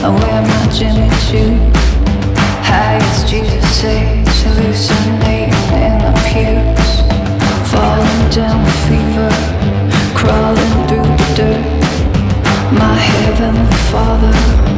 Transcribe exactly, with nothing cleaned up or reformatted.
wear my Jimmy Choo. High as Jesus says, hallucinating in the pews. Falling down with fever, crawling through the dirt. My heavenly Father